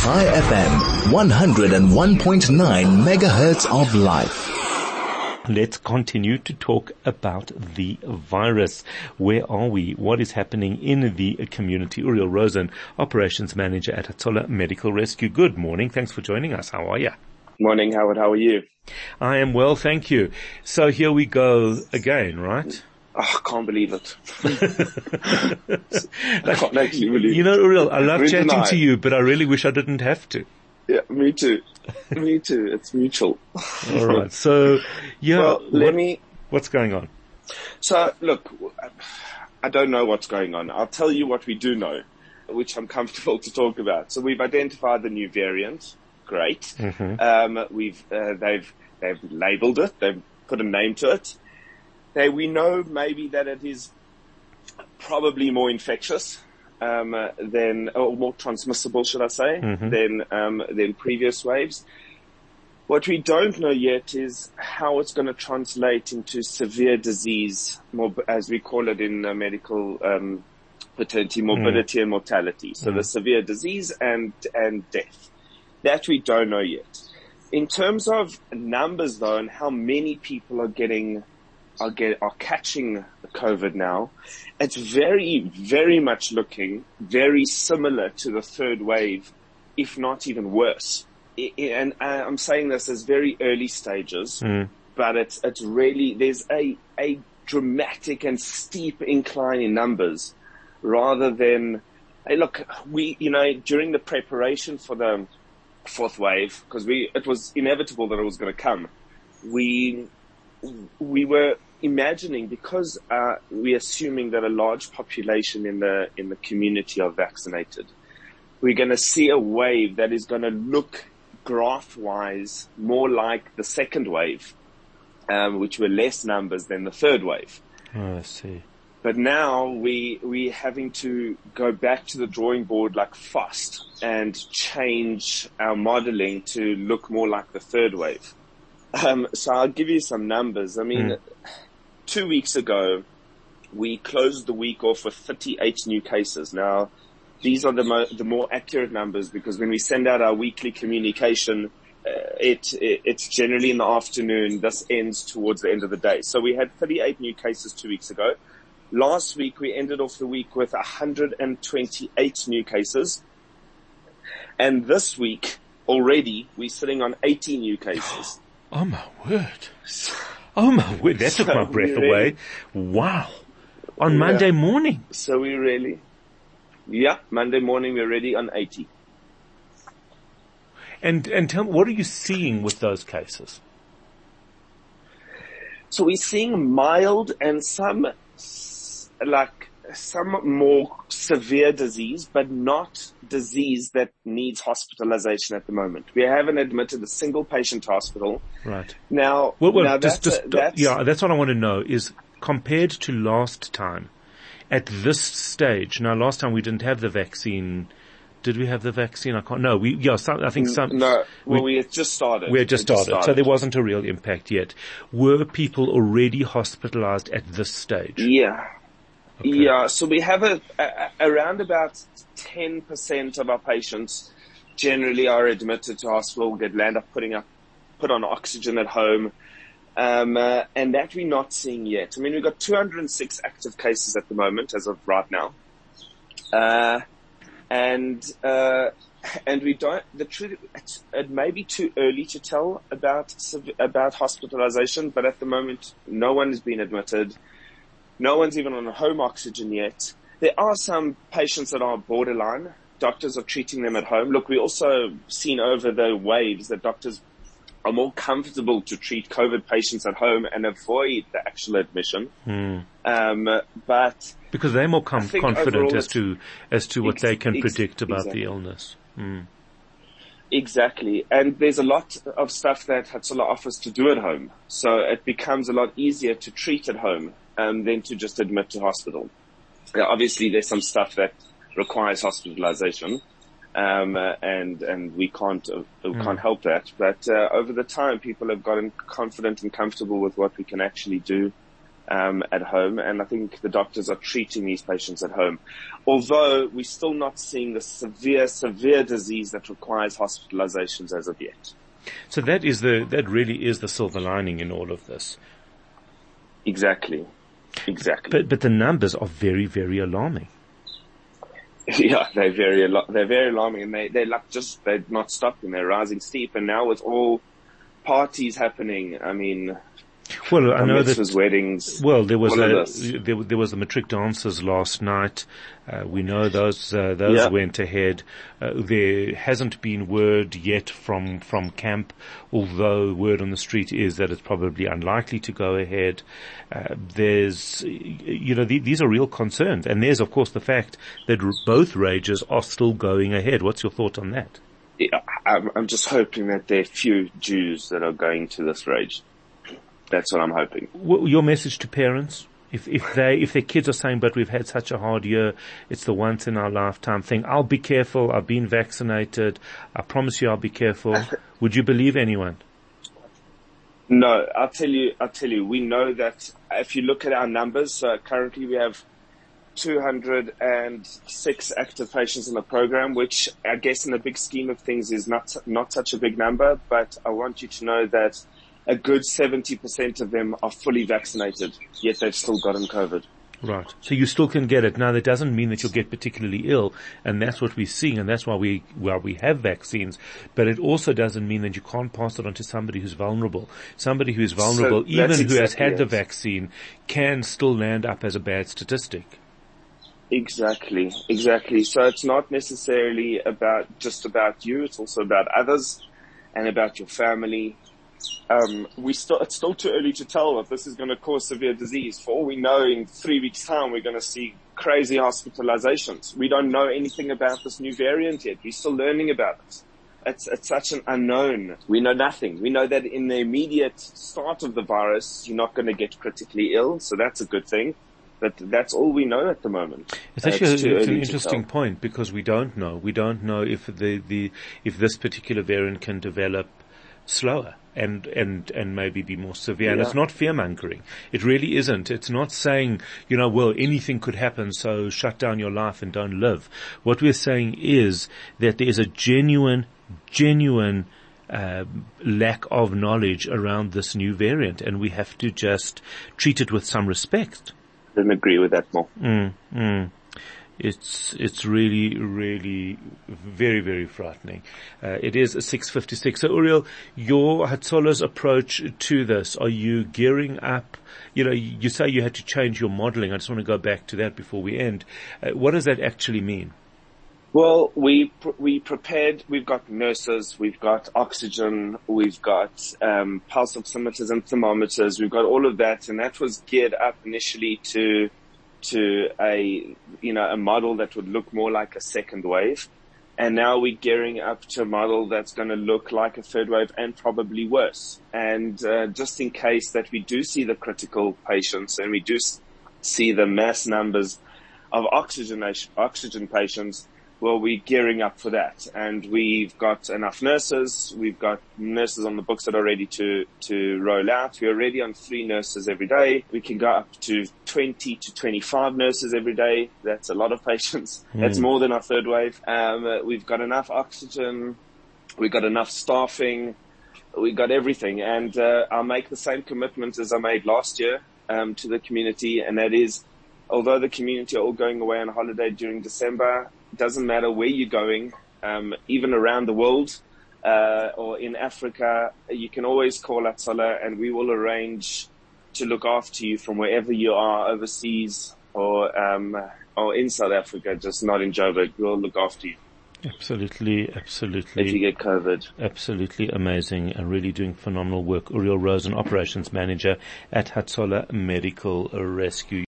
High FM, 101.9 megahertz of life. Let's continue to talk about the virus. Where are we? What is happening in the community? Uriel Rosen, Operations Manager at Athola Medical Rescue. Good morning. Thanks for joining us. How are you? Morning, Howard. How are you? I am well, thank you. So here we go again, right? Oh, I can't believe it. I can't actually believe it. You know, Uriel, I love chatting to you, but I really wish I didn't have to. Yeah, me too. Me too. It's mutual. All right. So, yeah. Well, what's going on? So, look, I don't know what's going on. I'll tell you what we do know, which I'm comfortable to talk about. So we've identified the new variant. Great. Mm-hmm. They've labeled it. They've put a name to it. We know maybe that it is probably more infectious or more transmissible, should I say, than previous waves. What we don't know yet is how it's going to translate into severe disease, more as we call it in medical fraternity, morbidity and mortality. So the severe disease and death. That we don't know yet. In terms of numbers, though, and how many people are catching the COVID now, it's very, very much looking very similar to the third wave, if not even worse. And I'm saying this as very early stages, but it's really, there's a dramatic and steep incline in numbers rather than, hey, look, during the preparation for the fourth wave, because it was inevitable that it was going to come, we were imagining, because we're assuming that a large population in the community are vaccinated, we're going to see a wave that is going to look graph-wise more like the second wave, which were less numbers than the third wave. Oh, I see. But now we're having to go back to the drawing board like fast and change our modeling to look more like the third wave. So I'll give you some numbers. I mean, 2 weeks ago, we closed the week off with 38 new cases. Now, these are the more accurate numbers, because when we send out our weekly communication, it's generally in the afternoon. This ends towards the end of the day. So we had 38 new cases 2 weeks ago. Last week, we ended off the week with 128 new cases. And this week, already, we're sitting on 80 new cases. Oh my word. Oh my word. That took my breath away. Wow. On Monday morning. So Monday morning we're already on 80. And tell me, what are you seeing with those cases? So we're seeing mild and some more severe disease, but not disease that needs hospitalization at the moment. We haven't admitted a single patient to hospital. Right. Now, that's what I want to know is, compared to last time, at this stage, now last time we didn't have the vaccine. Did we have the vaccine? I can't, no, we had just started. We had just started. So there wasn't a real impact yet. Were people already hospitalized at this stage? Yeah. Okay. Yeah, so we have around about 10% of our patients generally are admitted to hospital, land up put on oxygen at home, and that we're not seeing yet. I mean, we've got 206 active cases at the moment as of right now, and we don't. The truth, it may be too early to tell about hospitalization, but at the moment, no one has been admitted. No one's even on home oxygen yet. There are some patients that are borderline. Doctors are treating them at home. Look, we also seen over the waves that doctors are more comfortable to treat COVID patients at home and avoid the actual admission. But because they're more confident as to what they can predict about the illness. Exactly. And there's a lot of stuff that Athola offers to do at home. So it becomes a lot easier to treat at home than to just admit to hospital. Now, obviously, there's some stuff that requires hospitalization, and we can't help that. But over the time, people have gotten confident and comfortable with what we can actually do. at home, and I think the doctors are treating these patients at home. Although we're still not seeing the severe disease that requires hospitalizations as of yet. So that really is the silver lining in all of this. Exactly. But the numbers are very, very alarming. Yeah, they're very alarming, and they're not stopping. They're rising steep, and now with all parties happening, I mean, well, I know that weddings. Well, there was the matric dances last night. We know those went ahead. There hasn't been word yet from camp, although word on the street is that it's probably unlikely to go ahead. These are real concerns, and there's of course the fact that both rages are still going ahead. What's your thought on that? Yeah, I'm just hoping that there are few Jews that are going to this rage. That's what I'm hoping. Your message to parents, if their kids are saying, but we've had such a hard year, it's the once in our lifetime thing, I'll be careful, I've been vaccinated, I promise you I'll be careful. Would you believe anyone? No, I'll tell you, we know that if you look at our numbers, currently we have 206 active patients in the program, which I guess in the big scheme of things is not such a big number, but I want you to know that a good 70% of them are fully vaccinated, yet they've still gotten COVID. Right. So you still can get it. Now that doesn't mean that you'll get particularly ill, and that's what we're seeing, and that's why we have vaccines, but it also doesn't mean that you can't pass it on to somebody who's vulnerable. Somebody who is vulnerable, even who has had the vaccine, can still land up as a bad statistic. Exactly. So it's not necessarily just about you, it's also about others and about your family. It's still too early to tell if this is going to cause severe disease. For all we know, in 3 weeks' time, we're going to see crazy hospitalizations. We don't know anything about this new variant yet. We're still learning about it. It's such an unknown. We know nothing. We know that in the immediate start of the virus, you're not going to get critically ill, so that's a good thing. But that's all we know at the moment. It's actually it's an interesting point, because we don't know. We don't know if if this particular variant can develop slower and maybe be more severe. Yeah. And it's not fear-mongering. It really isn't. It's not saying, well, anything could happen, so shut down your life and don't live. What we're saying is that there is a genuine lack of knowledge around this new variant, and we have to just treat it with some respect. I didn't agree with that more. It's really, really very, very frightening. It is 6:56. So Uriel, your Hatzola's approach to this, are you gearing up? You say you had to change your modeling. I just want to go back to that before we end. What does that actually mean? Well, we prepared. We've got nurses, we've got oxygen, we've got pulse oximeters and thermometers. We've got all of that, and that was geared up initially to a model that would look more like a second wave. And now we're gearing up to a model that's going to look like a third wave and probably worse. And just in case that we do see the critical patients and we do see the mass numbers of oxygen patients, well, we're gearing up for that. And we've got enough nurses. We've got nurses on the books that are ready to roll out. We're already on 3 nurses every day. We can go up to 20 to 25 nurses every day. That's a lot of patients. That's more than our third wave. We've got enough oxygen. We've got enough staffing. We've got everything. And I'll make the same commitment as I made last year to the community. And that is, although the community are all going away on holiday during December, it doesn't matter where you're going, even around the world, or in Africa, you can always call Hatzola and we will arrange to look after you from wherever you are, overseas or in South Africa, just not in Joburg. We'll look after you. Absolutely. If you get COVID. Absolutely amazing and really doing phenomenal work. Uriel Rosen, Operations Manager at Hatzola Medical Rescue.